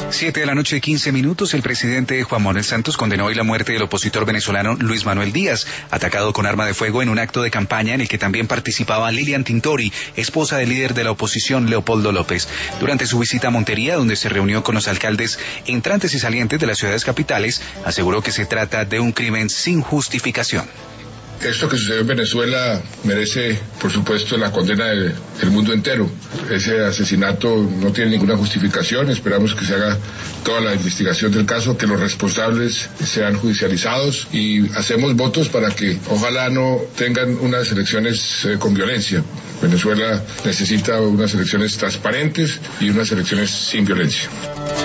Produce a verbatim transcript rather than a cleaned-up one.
Siete de la noche, quince minutos. El presidente Juan Manuel Santos condenó hoy la muerte del opositor venezolano Luis Manuel Díaz, atacado con arma de fuego en un acto de campaña en el que también participaba Lilian Tintori, esposa del líder de la oposición Leopoldo López. Durante su visita a Montería, donde se reunió con los alcaldes entrantes y salientes de las ciudades capitales, aseguró que se trata de un crimen sin justificación. Esto que sucedió en Venezuela merece, por supuesto, la condena del, del mundo entero. Ese asesinato no tiene ninguna justificación. Esperamos que se haga toda la investigación del caso, que los responsables sean judicializados y hacemos votos para que ojalá no tengan unas elecciones eh, con violencia. Venezuela necesita unas elecciones transparentes y unas elecciones sin violencia.